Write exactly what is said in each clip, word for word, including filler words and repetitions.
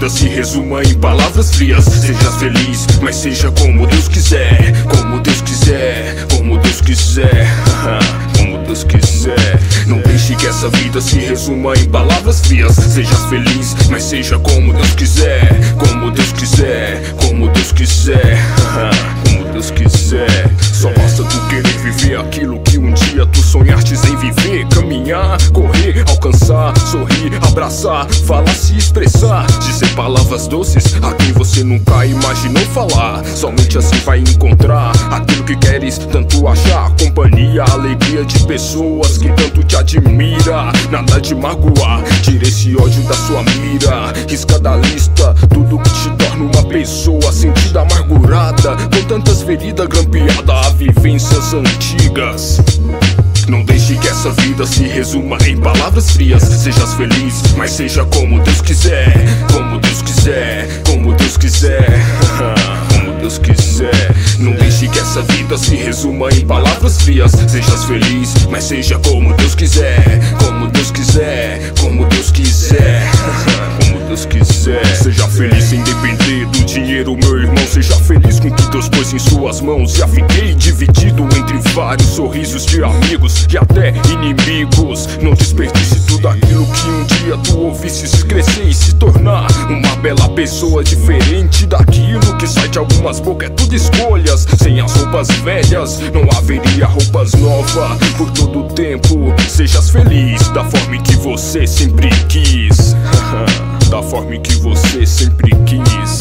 vida se resuma em palavras frias. Seja feliz, mas seja como Deus quiser. Como Deus quiser, como Deus quiser. Como Deus quiser. Não deixe que essa vida se resuma em palavras frias. Seja feliz, mas seja como Deus quiser. Como Deus quiser, como Deus quiser. Como Deus quiser. Só basta tu querer viver aquilo que um dia tu sonhastes em viver. Caminhar, correr, alcançar, sorrir, abraçar, falar, se expressar, dizer palavras doces a quem você nunca imaginou falar. Somente assim vai encontrar aquilo que queres tanto achar. Companhia, alegria de pessoas que tanto te admira. Nada de magoar, tira esse ódio da sua mira. Risca da lista tudo que te torna uma pessoa sentida, amargurada, com tantas feridas grampeadas a vivências antigas. Não deixe que essa vida se resuma em palavras frias. Sejas feliz, mas seja como Deus quiser. Como Deus quiser, como Deus quiser. Como Deus quiser. Não deixe que essa vida se resuma em palavras frias. Sejas feliz, mas seja como Deus quiser. Como Deus quiser, como Deus quiser. Como Deus quiser. Seja feliz sem depender do dinheiro, meu irmão. Seja feliz com o que Deus pôs em suas mãos. Já fiquei dividido entre vários sorrisos de amigos e até inimigos. Não desperdice tudo aquilo que um dia tu ouvisses crescer e se tornar uma bela pessoa diferente daquilo que sai de algumas bocas. É tudo escolhas. Sem as roupas velhas não haveria roupas novas por todo o tempo. Sejas feliz da forma em que você sempre quis. Da forma em que você sempre quis.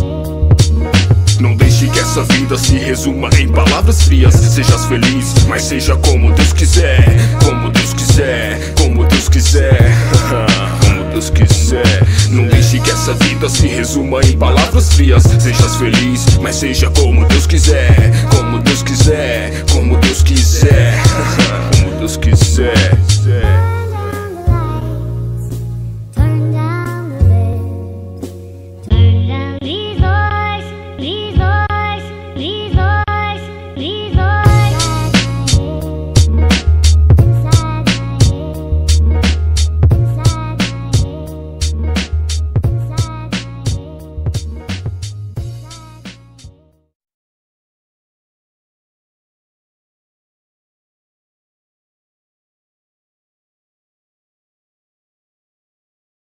Não deixe que essa vida se resuma em palavras frias. Sejas feliz, mas seja como Deus quiser. Como Deus quiser, como Deus quiser. Como Deus quiser. Não deixe que essa vida se resuma em palavras frias. Sejas feliz, mas seja como Deus quiser. Como Deus quiser, como Deus quiser. Como Deus quiser.